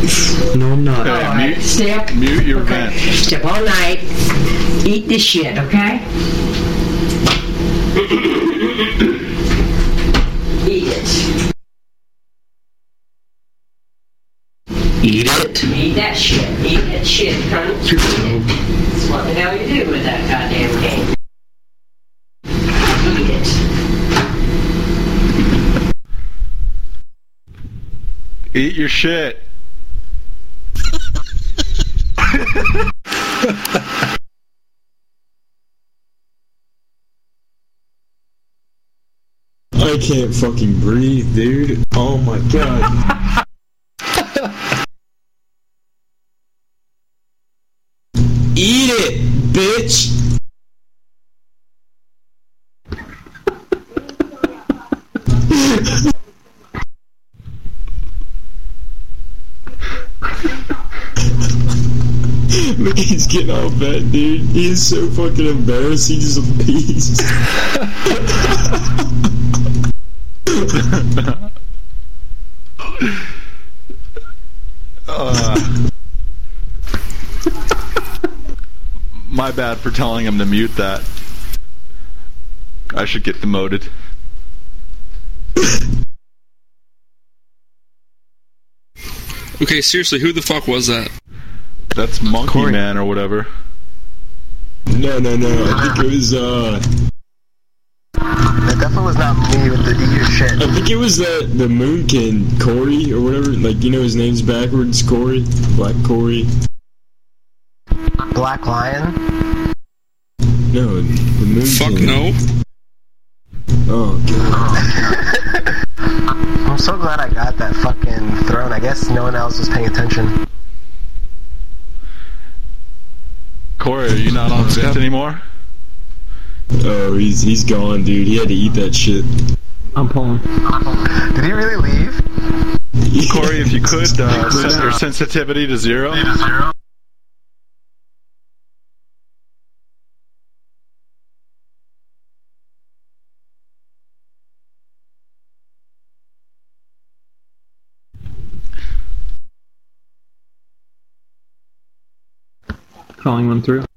No, I'm not. Hey, Alright, Step. Mute your Okay. vent. Step all night. Eat this shit, okay? Eat it. Eat it. Eat that shit. Eat that shit, cunt. That's what the hell you do with that goddamn game. Eat it. Eat your shit. I can't fucking breathe, dude. Oh my god. Eat it, bitch! Look, he's getting all bad, dude. He is so fucking embarrassed. He just leaves. My bad for telling him to mute that. I should get demoted. Okay, seriously, who the fuck was that? That's Monkey Man or whatever. No. I think it was, That definitely was not me with the eat your shit. I think it was the Moonkin, Corey, or whatever. Like, you know his name's backwards, Corey? Black Corey. Black Lion? No, the Moonkin. Fuck no. Oh, God. I'm so glad I got that fucking throne. I guess no one else was paying attention. Corey, are you not on Vent anymore? Oh, he's gone, dude. He had to eat that shit. I'm pulling. Did he really leave? Corey, if you could, set your sensitivity to 0. Calling one through.